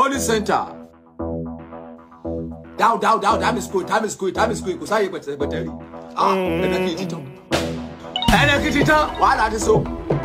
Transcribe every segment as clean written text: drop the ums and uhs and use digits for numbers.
Police center. Down. Time is quick. Kò sáyé pẹ̀tẹ̀rì. Ẹnẹ́kìtì tán. Wàhálà ti so.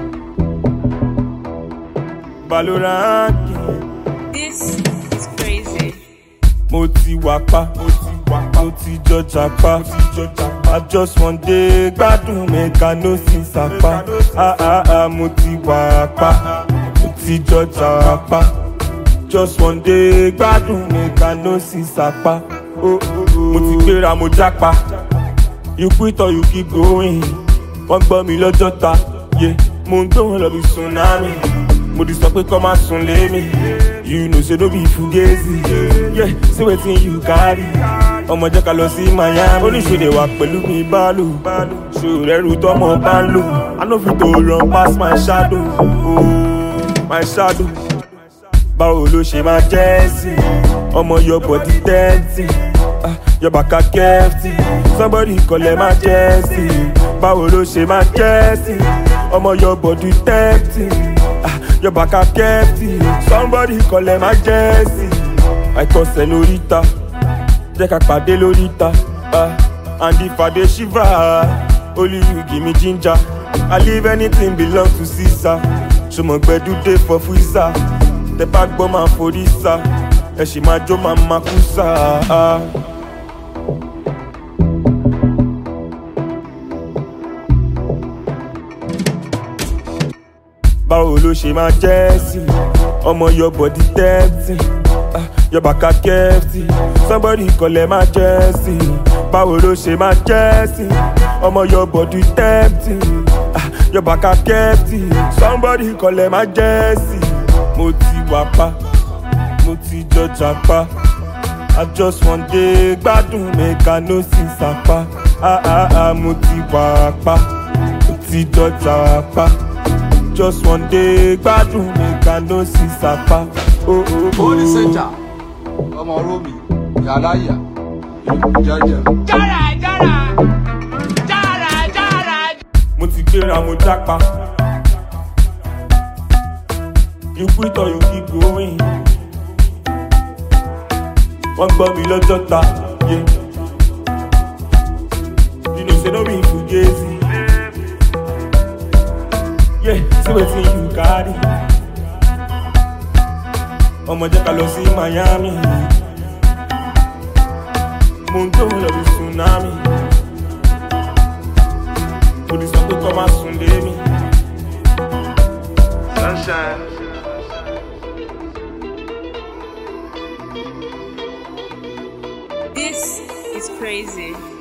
Valorant. This is crazy. Mo ti wà pa, mo ti jọjà pa. I just one day gbádùn mẹ́ka no sin sapa. Mo ti wà pa, mo ti jọjà pa. Just one day gbádùn mẹ́ka no sin sapa. Mo ti gbéra mo jápa. You quit or you keep going. Wọ́n gbọ́ mi lọ́jọ́ ta, mo ń gbóhùn lọ bí tsunami. Mo di sọ pé kọ́ máa sùn lé mi. You know say no be fugazi. Say wetin you carry. Ọmọ jẹ́ ká lọ sí Miami. Oníṣòdè wà pẹ̀lú mi bálò. Ṣòrẹ́rù tọ́mọ bá ń lò. I no fit to run pass my shadow. My shadow. Báwo ló ṣe máa jẹ́ sí? Ọmọ your body dirty. Your baka kẹ́fì. Somebody collect my jersey. Báwo ló ṣe máa jẹ́ sí? Ọmọ your body dirty. Your baka kẹ́fì. Somebody collect my jersey. I call senorita. Jẹ́ ká pàdé lóríta. And if I dey shiver, only you give me ginger. I leave anything belong to Caesar. Ṣùgbọ́n gbẹ̀dú dé for freezer. Tẹ bá gbọ́ máa forí sá. Ẹ ṣì máa jó máa máa kú sá. Báwo ló ṣe máa jẹ́ sí? Ọmọ your body dirty. Your baka kẹ́fì. Somebody collect my jersey. Báwo ló ṣe máa jẹ́ sí? Ọmọ your body dirty. Your baka kẹ́fì. Somebody collect my jersey. Mo ti wà pa, mo ti jọjà pa. I just one day gbádùn mẹ́ka no sin sapa. Mo ti wà pa, mo ti jọjà pa. Just one day gbádùn mẹ́ka no sin sapa. Police center. Ọmọ Romi, Yàláyà, Jẹ́jẹ́. Jara. Mo ti gbéra mo jápa. You quit or you keep going. Wọ́n gbọ́ mi lọ́jọ́ ta, You know say no be fugazi. Say wetin you carry. Ọmọ jẹ́ ká lọ sí Miami. Mo ń gbóhùn lọ bí tsunami. Mo di sọ pé kọ́ máa sùn lé mi. Sunshine. This is crazy.